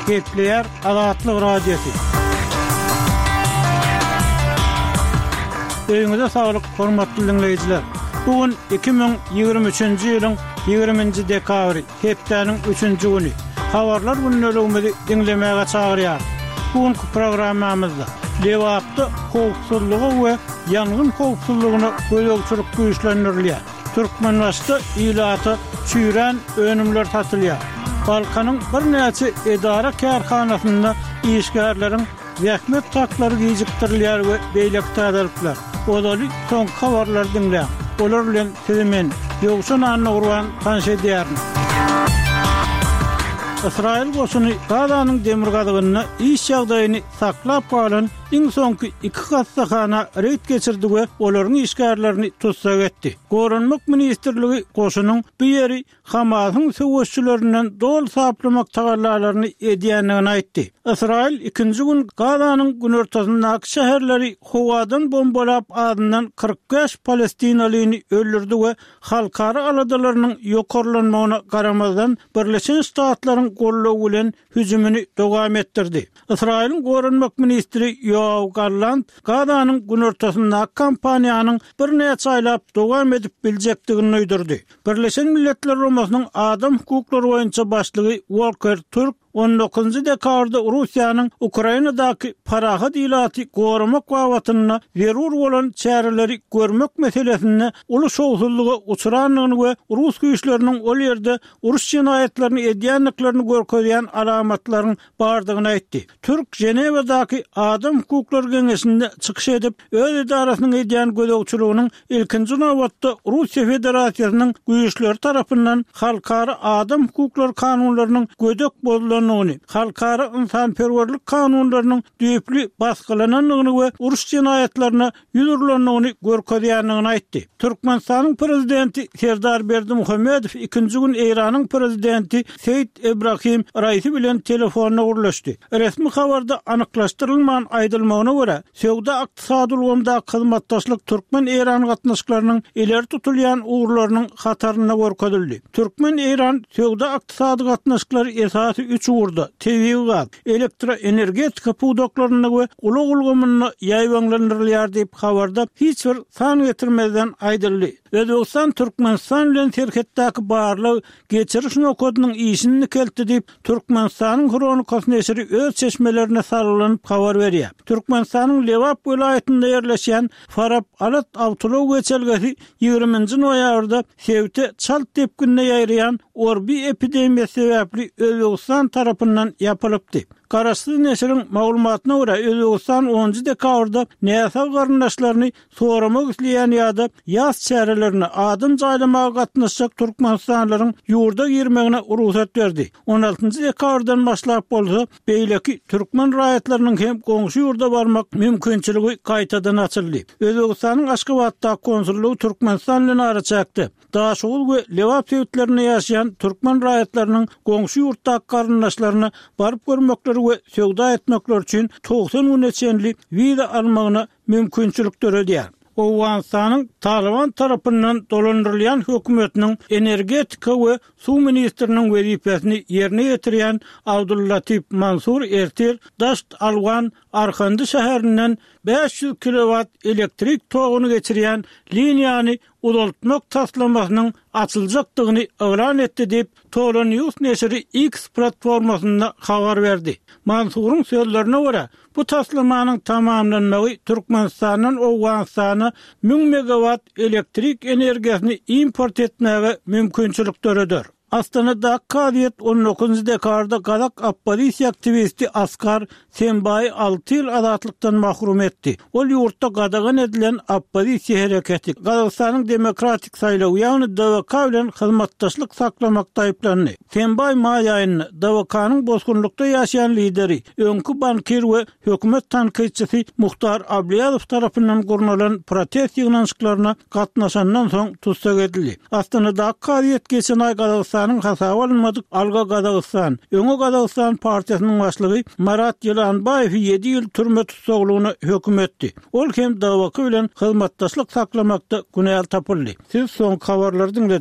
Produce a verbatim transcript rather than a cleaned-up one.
Kepler Azatlyk Radiosu. Öýüňize saglyk, hormatly dinleýijiler. Bugün iki bin ýygrimi üçinji ýylyň ýygrimiňji dekabry, hepdeniň üçünji güni. Habarlar günlüğümüzü dinlemäge çagyrýar. Bugünkü programmamyzda lewapda howpsuzlygy we ýangyn howpsuzlygyny gözegçilik güýçlendirilýär. Türkmenbaşda ilaty çüýren önümler satylýar. Balkanyň bir näçe edara kärhanasynda işgärleriň zähmet taklary gijikdirilýär we beýlek täzellikler. Olaly soň habarlar dinleýär. Olar bilen sizimen ýogşan anny urwan tanş edýärin. İsrail goşuny Gazanyň demir gazygyny iş ýagdaýyny saklap galan iň soňky iki hassahana reýt geçirdi we olaryň işgärlerini tutsak etdi. Gorunmak ministrligi goşunyň bu ýeri Hamasyň söwüşçülerinden dol saplamak tagallalaryny edýändigini aýtdy. İsrail ikinji gün Gazanyň günortasyndaky şäherleri howadan bombalap adyndan kırk beş Palestinalyny öldürdi we halkara aladalarynyň ýokarlanmagyna garamazdan Birleşen Ştatlaryň gollawy bilen hüjümini dowam etdirdi. İsrail'in gorunmak ministri Yoav Gallant Gazanyň günortasyndaky kampaniýanyň bir näçe aýlap dowam edip biljekdigini öýdürdi. Birleşen Milletler Romasynyň adam hukuklary boýunça başlygy Volker Türk on dokuzunji dekabrda Russiýanyň Ukrainadaky parahat ilaty gorumak wawatyna zerur bolan çäreleri görmek meselesinde uly şowsuzlyga uçuranlygyny we Rus güýçleriniň ol ýerde uruş jinayetlerini edýänliklerini görkezýän alamatlaryň bardygyny aýtdy. Türk Jenewadaky adam hukuklary geňeşinde çykyş edip öz idarasynyň edýän gözegçiliginiň ilkinji nowatda Russiýa Federasiýasynyň güýçleri tarapyndan halkara adam hukuklary kanunlarynyň gödek bozulan halkara insanperwerlik kanunlarynyň düýpli baskylananyny we uruş jinayetlerine ýüzürlenýäni görkezýändigini aýtdy. Türkmenistanyň prezidenti Serdar Berdimuhammedow ikinji gün Iranyň prezidenti Seyit Ebrahim Raisi bilen telefonna gurlaşdy. Resmi habarda anyklaşdyrylmagan aýdylmagyna görä, söwda ykdysady ulgamda hyzmatdaşlyk Türkmen-Iran gatnaşyklarynyň ileri tutulýan uğurlarynyň hataryna görkezildi. Türkmen-Iran söwda ykdysady gatnaşyklary esasy üç uğurda tebii gaz, elektroenergetika pudoklaryna we ulug ulgamyna ýaýbanlandyrylýar diýip habarda hiç bir san getirmeden aýdyldy. Özbegistan Türkmenistan bilen serhetdäki barlyk geçiriş nokodynyň işini keltdi diýip Türkmenistanyň Kronikasy neşri öz çeşmelerine sarylanyp habar berýär. Türkmenistanyň Lewap welaýatynda ýerleşýän Farab Alat awtolog geçelgesi ýygrimiňji noýabrda Sewte çalt tepkine ýaýrayan orbi epidemiýa sebäpli Özbegistan tarapyndan ýapylypdy. Garaşsyz neşriň maglumatyna görä Özbegistan onunji dekabrda näsä garyndaşlaryny soramak isleýän ýa-da ýaz çärelerini adym jaýlamaga gatnaşjak türkmenistanlaryň ýurda girmegine ruhsat berdi. on altynji dekabrdan başlap bolsa beýleki türkmen raýatlarynyň hem goňşy ýurda barmak mümkinçiligi gaýtadan açyldy. Özbegistanyň Aşgabatda konsullugy Türkmenistan bilen araçakdy. Daşugul we Lewap sewtlerinde ýaşaýan türkmen raýatlarynyň goňşy ýurtdaky garyndaşlaryny baryp görmekleri we söwda etmekleri üçin doksan gün içenli viza almagyna mümkinçilik töredýär. Owganistanyň Taliban tarapyndan dolandyrylýan hökümetiniň energetika we suw ministriniň wezipesini ýerine ýetirýän Abdullatif Mansur Ertir Dasht Alwan Arxandy şäherinden beş yüz kilowat elektrik togyny geçirýän liniýany uzaltmak taslamasynyň açyljakdygyny elan etdi diýip Tolan News neşri X platformasynda habar berdi. Mansuryň sözlerine görä, bu taslamanyň tamamlanmagy Türkmenistanyň Owganistana ming megawatt elektrik energiýasyny import etmäge mümkinçilik töredýär. Astanada Kadiyet on dokuzunji dekabrda Gazak opposisiýa aktivisti Askar Sembaý alty ýyl azatlikdan mahrum etdi. Ol ýurtda gadagan edilen opposisiýa hereketi Gazakstanyň demokratik saýlawy ýagny D W K bilen hyzmatdaşlyk saklamakda aýplandy. Sembaý maý aýyny D W K-nyň bozgunlukda ýaşaýan lideri, öňkü bankir we hökümet tanqidçisi Muhtar Ablyazov tarapyndan gurnalan protest ýygnanşyklaryna gatnaşandan soň tutsak edildi. Astanada Kadiyet geçen aý Gazakstanyň hasaba alınmadyk Alga Gazakistan, Öňe Gazakistan partiýasynyň başlygy Marat Ýylanbaýew ýedi ýyl türme tutsaglygyny hökm etdi. Ol hem D W K bilen hyzmatdaşlyk saklamakda günäl tapyldy. Siz soň habarlary dinlediniz.